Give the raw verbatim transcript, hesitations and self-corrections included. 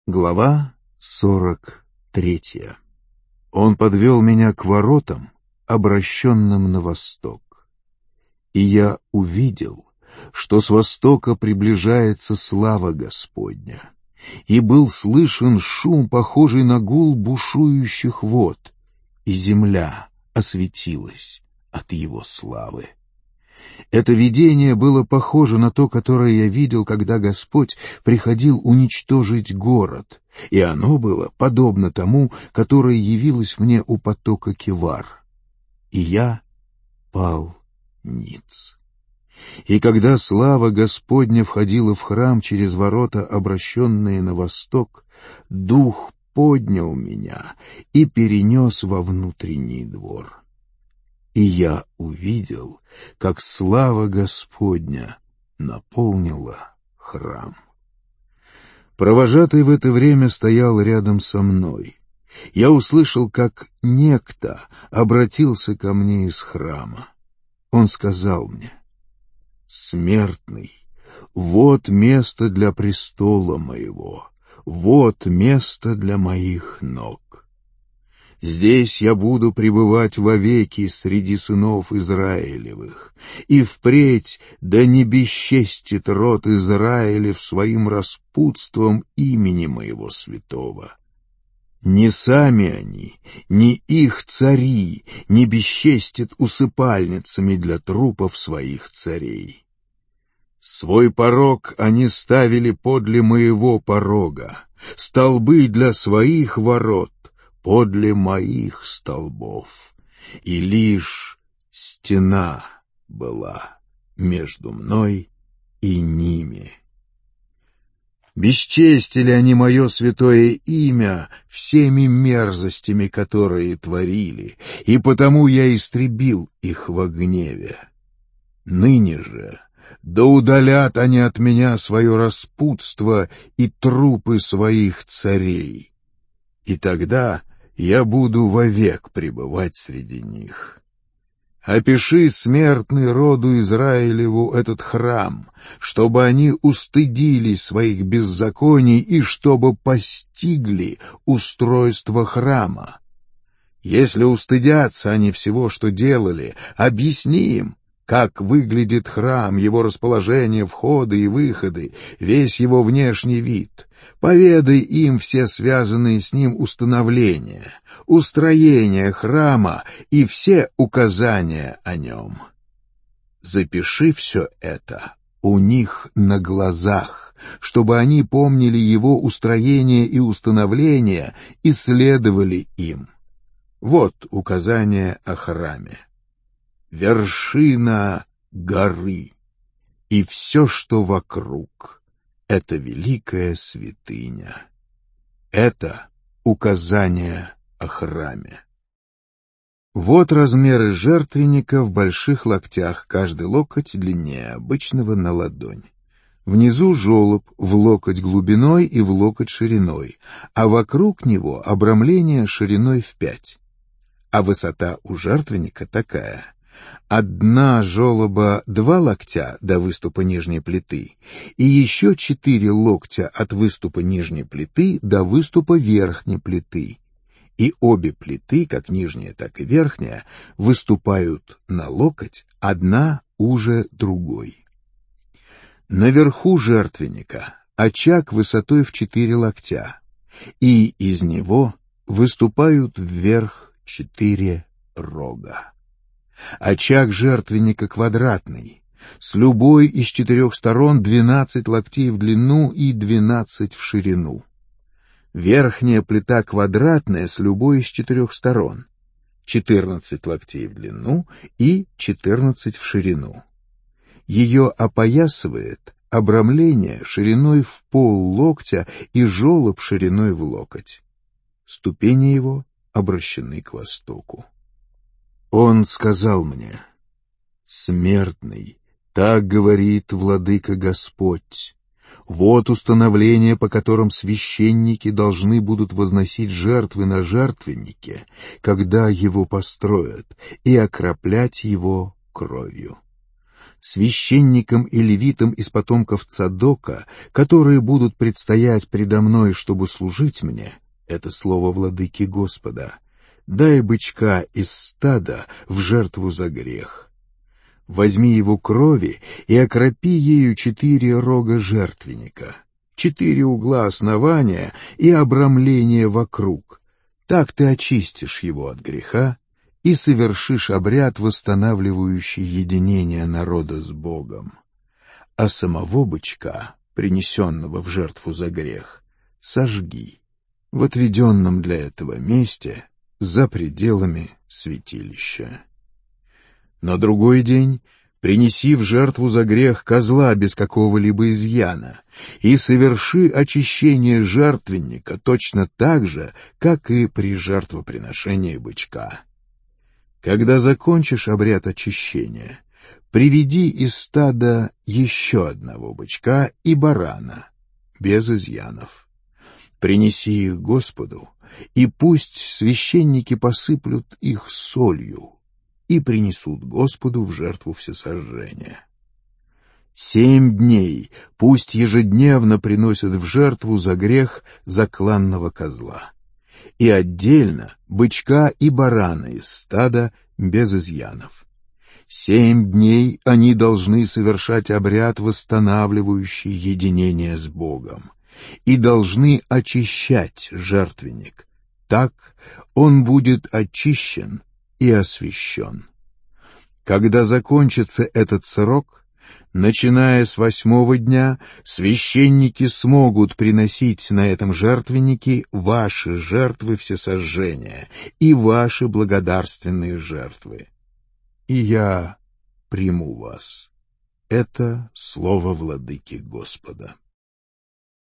Глава сорок третья. Он подвел меня к воротам, обращенным на восток. И я увидел, что с востока приближается слава Господня, и был слышен шум, похожий на гул бушующих вод, и земля осветилась от его славы. Это видение было похоже на то, которое я видел, когда Господь приходил уничтожить город, и оно было подобно тому, которое явилось мне у потока Кевар. И я пал ниц. И когда слава Господня входила в храм через ворота, обращенные на восток, Дух поднял меня и перенес во внутренний двор. И я увидел, как слава Господня наполнила храм. Провожатый в это время стоял рядом со мной. Я услышал, как некто обратился ко мне из храма. Он сказал мне: «Смертный, вот место для престола моего, вот место для моих ног. Здесь я буду пребывать вовеки среди сынов Израилевых, и впредь да не бесчестит род Израилев своим распутством имени моего святого. Не сами они, ни их цари не бесчестят усыпальницами для трупов своих царей. Свой порог они ставили подле моего порога, столбы для своих ворот подле моих столбов, и лишь стена была между мной и ними. Бесчестили они мое святое имя всеми мерзостями, которые творили, и потому я истребил их во гневе. Ныне же да удалят они от меня свое распутство и трупы своих царей, и тогда я буду вовек пребывать среди них. Опиши, смертный, роду Израилеву этот храм, чтобы они устыдились своих беззаконий и чтобы постигли устройство храма. Если устыдятся они всего, что делали, объясни им, как выглядит храм, его расположение, входы и выходы, весь его внешний вид. Поведай им все связанные с ним установления, устроение храма и все указания о нем. Запиши все это у них на глазах, чтобы они помнили его устроение и установление и следовали им. Вот указание о храме. Вершина горы и все, что вокруг, это великая святыня. Это указание о храме. Вот размеры жертвенника в больших локтях, каждый локоть длиннее обычного на ладонь. Внизу желоб в локоть глубиной и в локоть шириной, а вокруг него обрамление шириной в пять. А высота у жертвенника такая: от дна желоба два локтя до выступа нижней плиты и еще четыре локтя от выступа нижней плиты до выступа верхней плиты, и обе плиты, как нижняя, так и верхняя, выступают на локоть, одна уже другой. Наверху жертвенника очаг высотой в четыре локтя, и из него выступают вверх четыре рога. Очаг жертвенника квадратный, с любой из четырех сторон двенадцать локтей в длину и двенадцать в ширину. Верхняя плита квадратная с любой из четырех сторон, четырнадцать локтей в длину и четырнадцать в ширину. Ее опоясывает обрамление шириной в пол локтя и желоб шириной в локоть. Ступени его обращены к востоку. Он сказал мне: «Смертный, так говорит владыка Господь. Вот установления, по которым священники должны будут возносить жертвы на жертвеннике, когда его построят, и окроплять его кровью. священникам и левитам из потомков Цадока, которые будут предстоять предо мной, чтобы служить мне, это слово владыки Господа, дай бычка из стада в жертву за грех. Возьми его крови и окропи ею четыре рога жертвенника, четыре угла основания и обрамления вокруг. Так ты очистишь его от греха и совершишь обряд, восстанавливающий единение народа с Богом. А самого бычка, принесенного в жертву за грех, сожги в отведенном для этого месте за пределами святилища. На другой день принеси в жертву за грех козла без какого-либо изъяна и соверши очищение жертвенника точно так же, как и при жертвоприношении бычка. Когда закончишь обряд очищения, приведи из стада еще одного бычка и барана, без изъянов. Принеси их Господу, и пусть священники посыплют их солью и принесут Господу в жертву всесожжения. Семь дней пусть ежедневно приносят в жертву за грех закланного козла, и отдельно бычка и барана из стада без изъянов. Семь дней они должны совершать обряд, восстанавливающий единение с Богом, и должны очищать жертвенник. Так он будет очищен и освящен. Когда закончится этот срок, начиная с восьмого дня, священники смогут приносить на этом жертвеннике ваши жертвы всесожжения и ваши благодарственные жертвы. И я приму вас. Это слово владыки Господа.